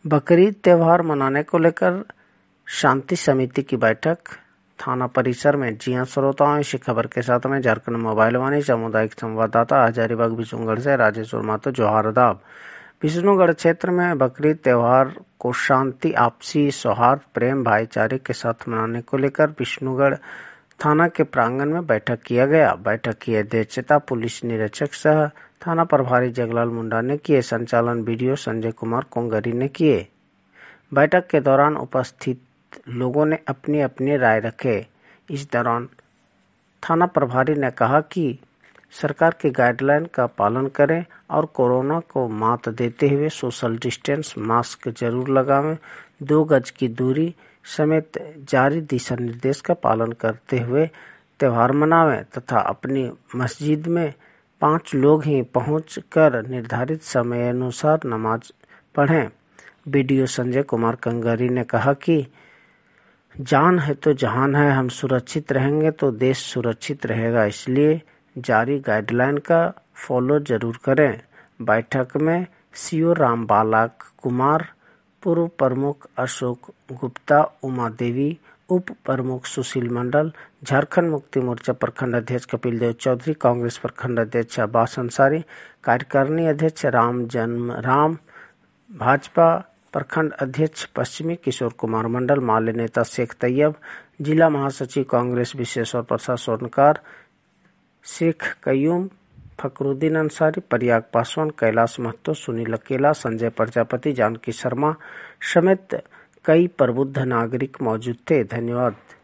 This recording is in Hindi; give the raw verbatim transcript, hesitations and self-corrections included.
बकरीद त्योहार मनाने को लेकर शांति समिति की बैठक थाना परिसर में। जी हां श्रोताओं, इसी खबर के साथ में झारखंड मोबाइल वाणी सामुदायिक संवाददाता हजारीबाग विष्णुगढ़ से राजेश्वर मातो जोहार आदाब। विष्णुगढ़ क्षेत्र में बकरीद त्योहार को शांति, आपसी सौहार्द, प्रेम, भाईचारे के साथ मनाने को लेकर विष्णुगढ़ थाना के प्रांगण में बैठक किया गया। बैठक की अध्यक्षता पुलिस निरीक्षक सह थाना प्रभारी जगलाल मुंडा ने किए। संचालन वीडियो संजय कुमार कोंगरी ने किए। बैठक के दौरान उपस्थित लोगों ने अपनी अपनी राय रखे। इस दौरान थाना प्रभारी ने कहा कि सरकार की गाइडलाइन का पालन करें और कोरोना को मात देते हुए सोशल डिस्टेंस, मास्क जरूर लगावें, दो गज की दूरी समेत जारी दिशा निर्देश का पालन करते हुए त्यौहार मनावें तथा अपनी मस्जिद में पांच लोग ही पहुंचकर निर्धारित समय अनुसार नमाज पढ़ें। बीडीओ संजय कुमार कंगरी ने कहा कि जान है तो जहान है, हम सुरक्षित रहेंगे तो देश सुरक्षित रहेगा, इसलिए जारी गाइडलाइन का फॉलो जरूर करें। बैठक में सीओ रामबाला कुमार, पूर्व प्रमुख अशोक गुप्ता, उमा देवी, उप प्रमुख सुशील मंडल, झारखंड मुक्ति मोर्चा प्रखंड अध्यक्ष कपिल देव चौधरी, कांग्रेस प्रखंड अध्यक्ष अब्बास अंसारी, कार्यकारिणी अध्यक्ष राम जन्म राम, भाजपा प्रखंड अध्यक्ष पश्चिमी किशोर कुमार मंडल, माले नेता शेख तैयब, जिला महासचिव कांग्रेस विशेश्वर प्रसाद स्वर्णकार, शेख कयूम, फकरुद्दीन अंसारी, प्रयाग पासवान, कैलाश महतो, सुनील अकेला, संजय प्रजापति, जानकी शर्मा समेत कई प्रबुद्ध नागरिक मौजूद थे। धन्यवाद।